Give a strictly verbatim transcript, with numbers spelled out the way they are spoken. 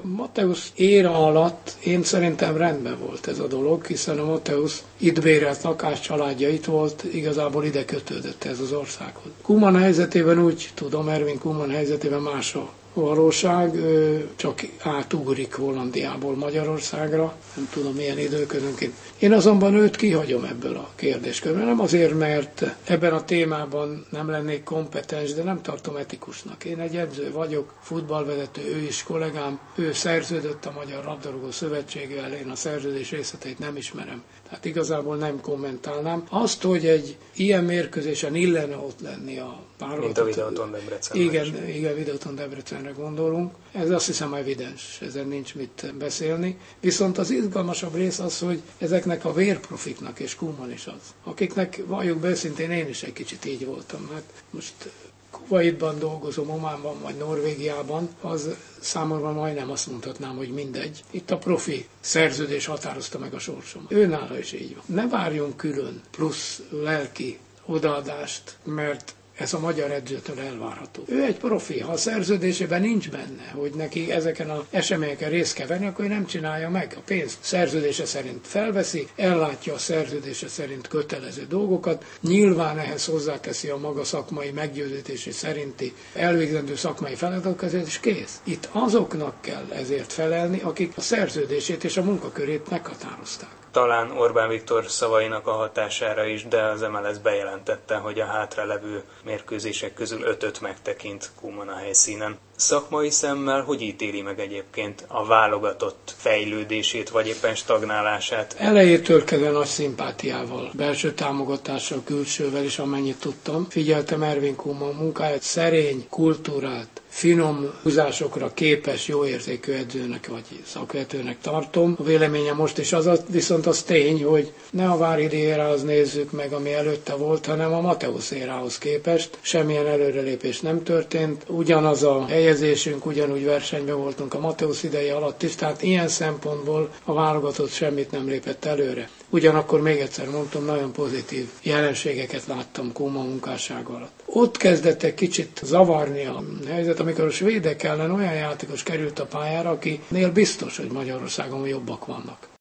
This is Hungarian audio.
Mateusz éra alatt én szerintem rendben volt ez a dolog, hiszen a Mateusz itt bérelt lakás, családja itt volt, igazából ide kötődött ez az országhoz. Koeman helyzetében úgy tudom, Ervin Koeman helyzetében más a valóság, csak átugrik Hollandiából Magyarországra, nem tudom milyen időközönként. Én azonban őt kihagyom ebből a kérdéskörben, nem azért, mert ebben a témában nem lennék kompetens, de nem tartom etikusnak. Én egy edző vagyok, futballvezető, ő is kollégám, ő szerződött a Magyar Labdarúgó Szövetséggel, én a szerződés részleteit nem ismerem. Tehát igazából nem kommentálnám. Azt, hogy egy ilyen mérkőzésen illene ott lenni a párokat. Mint a Videoton Debrecen. Igen, igen, Videoton Debrecenre gondolunk. Ez azt hiszem evidens, ezen nincs mit beszélni. Viszont az izgalmasabb rész az, hogy ezeknek a vérprofiknak, és Koeman is az, akiknek valljuk be őszintén, én is egy kicsit így voltam. Hát most Kuwaitban dolgozom, Ománban vagy Norvégiában, az számomra majdnem azt mondhatnám, hogy mindegy. Itt a profi szerződés határozta meg a sorsomat. Őnála is így van. Ne várjunk külön plusz lelki odaadást, mert ez a magyar edzőtől elvárható. Ő egy profi, ha a szerződésében nincs benne, hogy neki ezeken az eseményeken részt kell venni, akkor ő nem csinálja meg. A pénzt szerződése szerint felveszi, ellátja a szerződése szerint kötelező dolgokat, nyilván ehhez hozzáteszi a maga szakmai meggyőződési szerinti elvégzendő szakmai feladatokat, és kész. Itt azoknak kell ezért felelni, akik a szerződését és a munkakörét meghatározták. Talán Orbán Viktor szavainak a hatására is, de az em el es bejelentette, hogy a hátralevő mérkőzések közül ötöt megtekint Koeman a helyszínen. Szakmai szemmel hogy ítéli meg egyébként a válogatott fejlődését, vagy éppen stagnálását? Elejétől kezdve nagy szimpátiával, belső támogatással, külsővel is, amennyit tudtam. Figyeltem Ervin Koeman munkáját, szerény, kultúrált, finom húzásokra képes, jó érzékű edzőnek vagy szakvetőnek tartom. A véleményem most is az, viszont az tény, hogy ne a Váridi érához nézzük meg, ami előtte volt, hanem a Mateusz érához képest. Semmilyen előrelépés nem történt. Ugyanaz a helyezésünk, ugyanúgy versenyben voltunk a Mateusz ideje alatt is, tehát ilyen szempontból a válogatott semmit nem lépett előre. Ugyanakkor még egyszer mondtam, nagyon pozitív jelenségeket láttam Koeman munkássága alatt. Ott kezdett egy kicsit zavarni a helyzet, amikor a svédek ellen olyan játékos került a pályára, akinél biztos, hogy Magyarországon jobbak vannak.